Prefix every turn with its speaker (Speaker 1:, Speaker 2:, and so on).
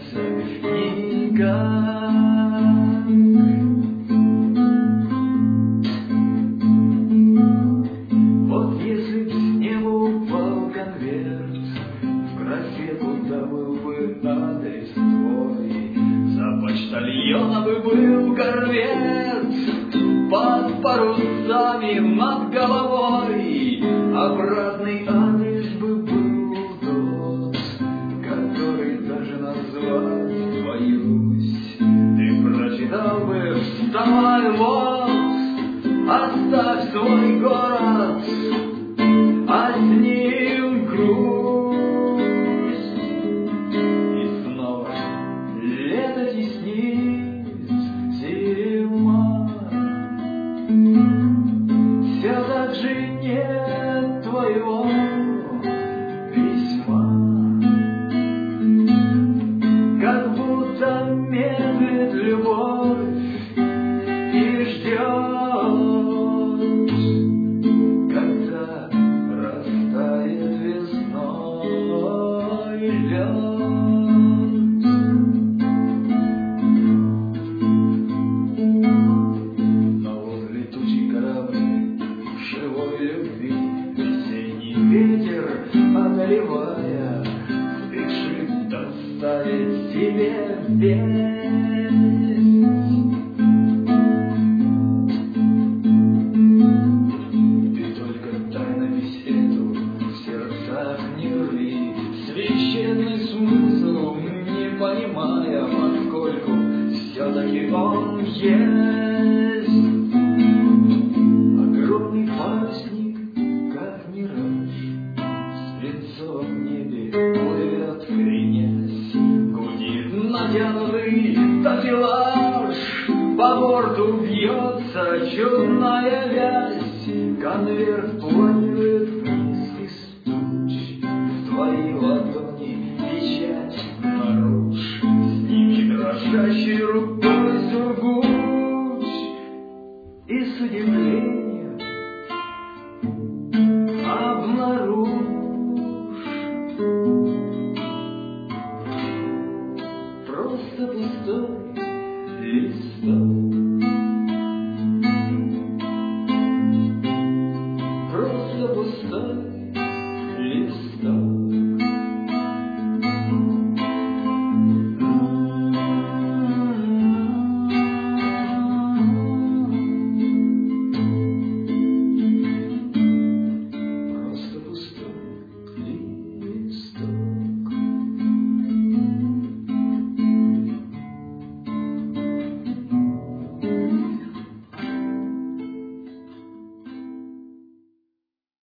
Speaker 1: кончится никак. Вот если б с неба упал конверт, в графе куда был бы адрес твой, за почтальона бы был корвет под парусами над головой, обратный адрес бы был тот, который даже назвать боюсь. Ты прочитал бы: вставай, вот, оставь свой город, а с ним грусть. И снова лето теснит зима. Все так же нет твоего письма, как будто медлит любовь и ждет, когда растает весной лед. Но возле тучи корабли живой любви весенний ветер, одолевая, спешит доставить тебе весть. Ты только тайновись эту в сердцах не рви, священный смысл не понимая, поскольку все-таки он есть. Огромный парусник, как мираж, в свинцовом небе плывет кренясь, гудит натянутый такелаж, по борту бьется чудная вязь, конверт плавает вниз из туч, в твои ладони печать наружь, сними дрожащей рукой сургуч, и с удивлением обнаружь просто пустой